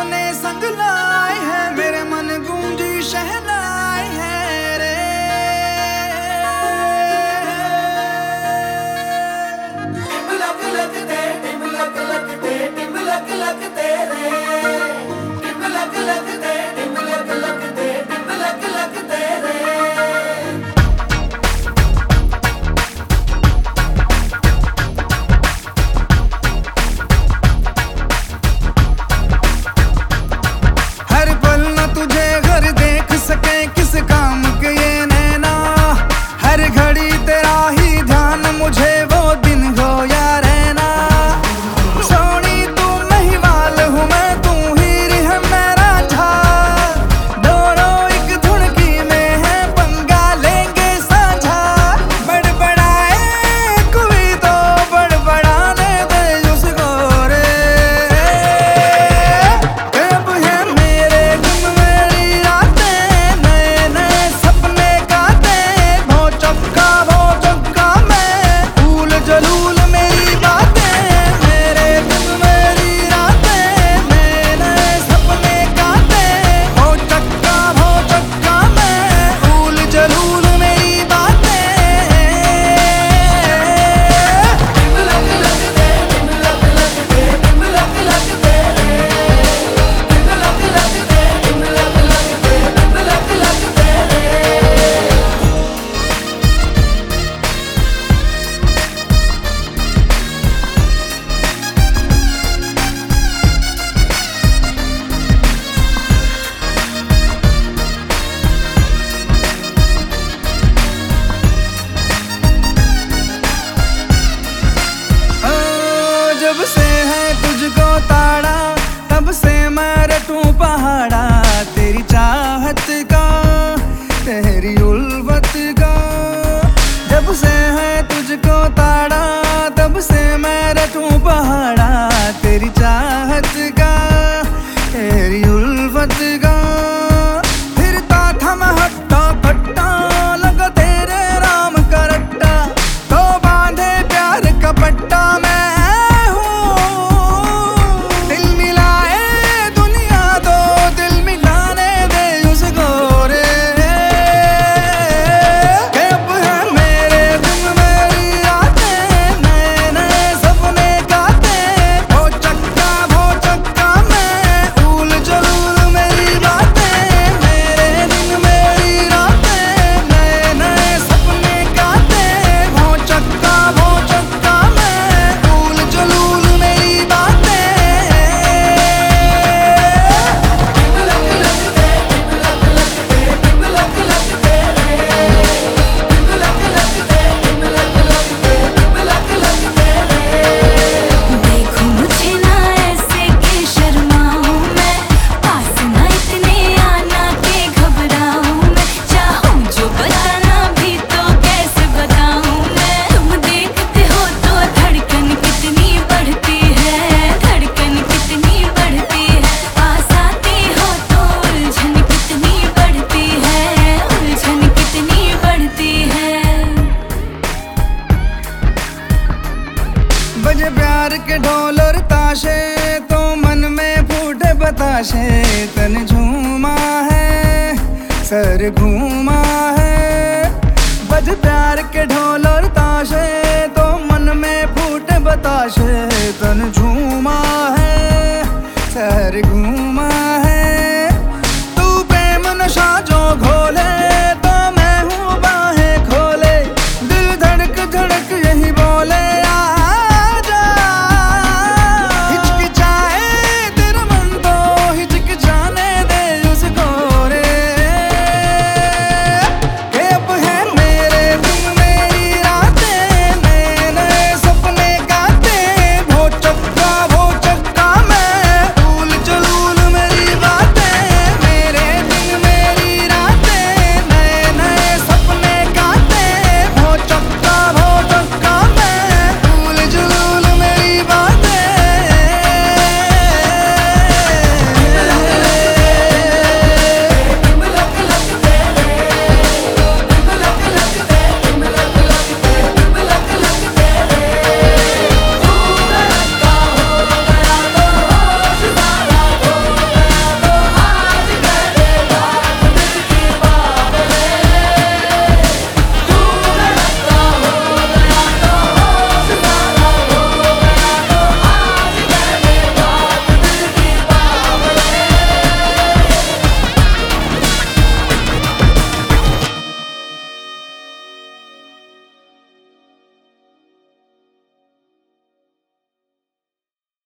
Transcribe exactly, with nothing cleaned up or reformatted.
अपने संग लाए हैं, मेरे मन गूंजी शहनाई है रे। टिम लग लग दे, टिम लग लग दे, टिम लग लग दे रे। टिम लग लग दे, टिम लग लग दे, टिम लग लग दे रे। किस काम के ये नैना, हर घड़ी तेरा ही ध्यान, मुझे वो दिन हो या रहना। सोनी तू महिवाल हूँ मैं, तू हीर है मेरा झा, दोनों एक धुनकी में है, पंगा लेंगे साझा। बड़बड़ाए कोई तो बड़बड़ाने दे उसको रे। कब है मेरे गुम मेरी रातें, जलूल मेरी बातें, मेरे दिल मेरी रातें, मैंने सपने गाते, हो चक्का हो चक्का मैं, फूल जलूल मेरी बातें। टिम लग लग दे, टिम लग लग दे, टिम लग लग दे रे। टिम लग लग दे, टिम लग लग दे, टिम लग लग दे रे। जब से है तुझको ताड़ा, तब से मैं रटूं पहाड़ा, तेरी चाहत का, तेरी उल्फत का। जब से है तुझको ताड़ा, तब से मैं रटूं पहाड़ा, तेरी चाहत का, तेरी उल्फत का। फिरता था मैं हट्टा कट्टा, लगा तेरे राम का रट्टा, तो बांधे प्यार का पट्टा मैं। बजे प्यार के ढोल और ताशे, तो मन में फूटे बताशे, तन झूमा है, सर घूमा है। बजे प्यार के ढोल और ताशे, तो मन में फूटे बताशे, तन झूमा है, सर घूमा